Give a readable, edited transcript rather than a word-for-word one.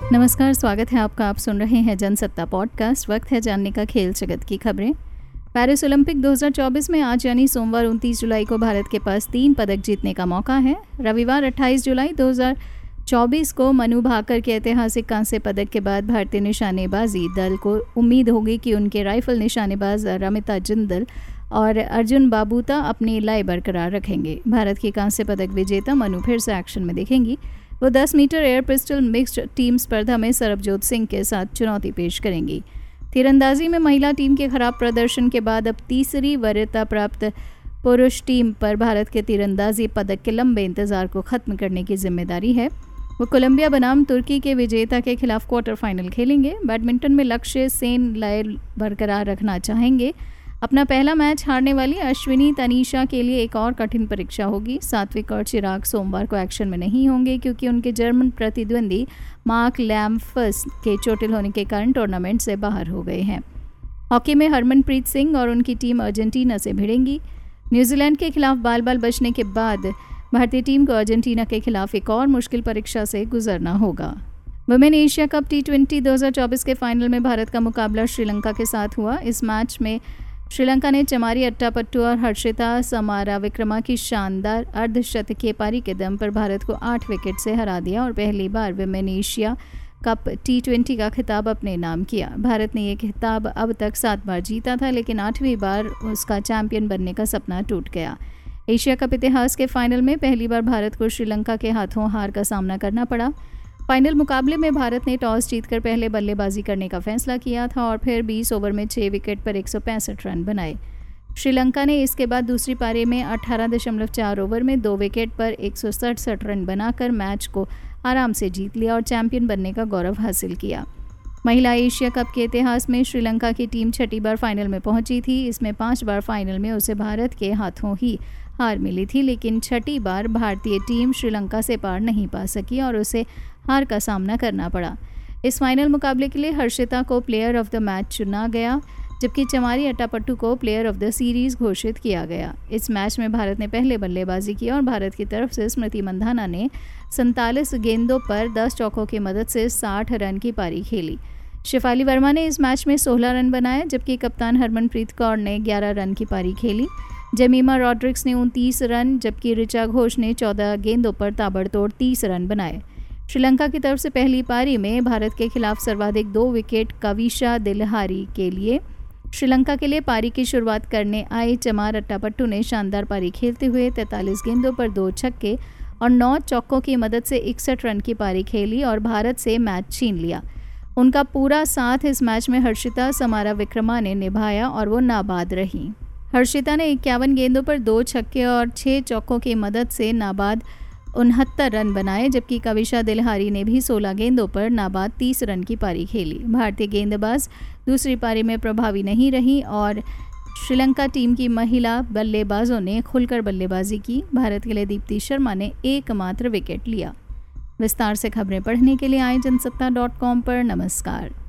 नमस्कार, स्वागत है आपका। आप सुन रहे हैं जनसत्ता पॉडकास्ट। वक्त है जानने का खेल जगत की खबरें। पेरिस ओलंपिक 2024 में आज यानी सोमवार 29 जुलाई को भारत के पास 3 पदक जीतने का मौका है। रविवार 28 जुलाई 2024 को मनु भाकर के ऐतिहासिक कांस्य पदक के बाद भारतीय निशानेबाजी दल को उम्मीद होगी कि उनके राइफल निशानेबाज रमिता जिंदल और अर्जुन बाबूता अपनी लय बरकरार रखेंगे। भारत की कांस्य पदक विजेता मनु फिर से एक्शन में दिखेंगी। वो 10 metre air pistol mixed team स्पर्धा में सरबजोत सिंह के साथ चुनौती पेश करेंगी। तीरंदाजी में महिला टीम के खराब प्रदर्शन के बाद अब तीसरी वरीयता प्राप्त पुरुष टीम पर भारत के तीरंदाजी पदक के लंबे इंतजार को खत्म करने की जिम्मेदारी है। वो कोलंबिया बनाम तुर्की के विजेता के खिलाफ क्वार्टर फाइनल खेलेंगे। बैडमिंटन में लक्ष्य सेन लय बरकरार रखना चाहेंगे। अपना पहला मैच हारने वाली अश्विनी तनीषा के लिए एक और कठिन परीक्षा होगी। सात्विक और चिराग सोमवार को एक्शन में नहीं होंगे क्योंकि उनके जर्मन प्रतिद्वंदी मार्क लैम्फस के चोटिल होने के कारण टूर्नामेंट से बाहर हो गए हैं। हॉकी में हरमनप्रीत सिंह और उनकी टीम अर्जेंटीना से भिड़ेंगी। न्यूजीलैंड के खिलाफ बाल बचने के बाद भारतीय टीम को अर्जेंटीना के खिलाफ एक और मुश्किल परीक्षा से गुजरना होगा। वुमेन एशिया कप T20 2024 के फाइनल में भारत का मुकाबला श्रीलंका के साथ हुआ। इस मैच में श्रीलंका ने चमारी अट्टापट्टू और हर्षिता समाराविक्रमा की शानदार अर्धशतकीय पारी के दम पर भारत को 8 विकेट से हरा दिया और पहली बार वुमेन एशिया कप T20 का खिताब अपने नाम किया। भारत ने ये खिताब अब तक 7 बार जीता था, लेकिन 8वीं बार उसका चैंपियन बनने का सपना टूट गया। एशिया कप इतिहास के फाइनल में पहली बार भारत को श्रीलंका के हाथों हार का सामना करना पड़ा। फाइनल मुकाबले में भारत ने टॉस जीतकर पहले बल्लेबाजी करने का फैसला किया था और फिर 20 ओवर में 6 विकेट पर 165 रन बनाए। श्रीलंका ने इसके बाद दूसरी पारी में 18.4 ओवर में 2 विकेट पर 167 रन बनाकर मैच को आराम से जीत लिया और चैंपियन बनने का गौरव हासिल किया। महिला एशिया कप के इतिहास में श्रीलंका की टीम 6ठी बार फाइनल में पहुंची थी। इसमें 5 बार फाइनल में उसे भारत के हाथों ही हार मिली थी, लेकिन 6ठी बार भारतीय टीम श्रीलंका से पार नहीं पा सकी और उसे हार का सामना करना पड़ा। इस फाइनल मुकाबले के लिए हर्षिता को प्लेयर ऑफ द मैच चुना गया, जबकि चमारी अट्टापट्टू को प्लेयर ऑफ द सीरीज घोषित किया गया। इस मैच में भारत ने पहले बल्लेबाजी की और भारत की तरफ से स्मृति मंधाना ने 47 गेंदों पर 10 चौकों की मदद से 60 रन की पारी खेली। शेफाली वर्मा ने इस मैच में 16 रन बनाए, जबकि कप्तान हरमनप्रीत कौर ने 11 रन की पारी खेली। जेमिमा रॉड्रिक्स ने 29 रन, जबकि ऋचा घोष ने 14 गेंदों पर ताबड़तोड़ 30 रन बनाए। श्रीलंका की तरफ से पहली पारी में भारत के खिलाफ सर्वाधिक 2 विकेट कविशा दिलहारी के लिए श्रीलंका के लिए पारी की शुरुआत करने आए चमार अट्टापट्टू ने शानदार पारी खेलते हुए 43 गेंदों पर 2 छक्के और 9 चौकों की मदद से 61 रन की पारी खेली और भारत से मैच छीन लिया। उनका पूरा साथ इस मैच में हर्षिता समाराविक्रमा ने निभाया और वो नाबाद रहीं। हर्षिता ने 51 गेंदों पर 2 छक्के और 6 चौकों की मदद से नाबाद 69 रन बनाए, जबकि कविशा दिलहारी ने भी 16 गेंदों पर नाबाद 30 रन की पारी खेली। भारतीय गेंदबाज दूसरी पारी में प्रभावी नहीं रही और श्रीलंका टीम की महिला बल्लेबाजों ने खुलकर बल्लेबाजी की। भारत के लिए दीप्ति शर्मा ने एकमात्र विकेट लिया। विस्तार से खबरें पढ़ने के लिए आए जनसत्ता.com पर। नमस्कार।